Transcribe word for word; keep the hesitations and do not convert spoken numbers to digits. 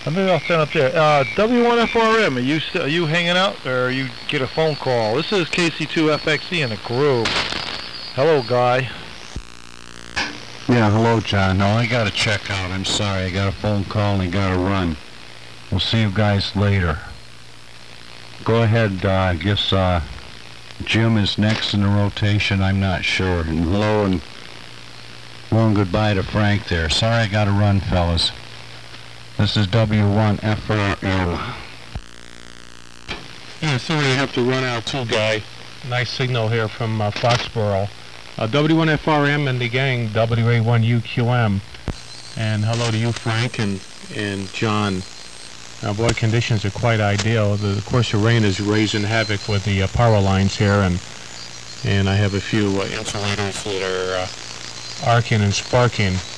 Maybe I'll stand up there. Uh, W one F R M, are you st- are you hanging out, or you get a phone call? This is K C two F X E in the groove. Hello, guy. Yeah, hello, John. No, I gotta check out. I'm sorry. I got a phone call and I gotta run. We'll see you guys later. Go ahead. Uh, I guess uh, Jim is next in the rotation. I'm not sure. And hello and hello and goodbye to Frank there. Sorry, I gotta run, fellas. This is W one F R M. Yeah, sorry I have to run out too, Guy. Nice signal here from uh, Foxborough. Uh, W one F R M and the gang, W A one U Q M. And hello to you, Frank, and, and John. Uh, boy, conditions are quite ideal. The, of course, the rain is raising havoc with the uh, power lines here, and and I have a few uh, insulators that are uh, arcing and sparking.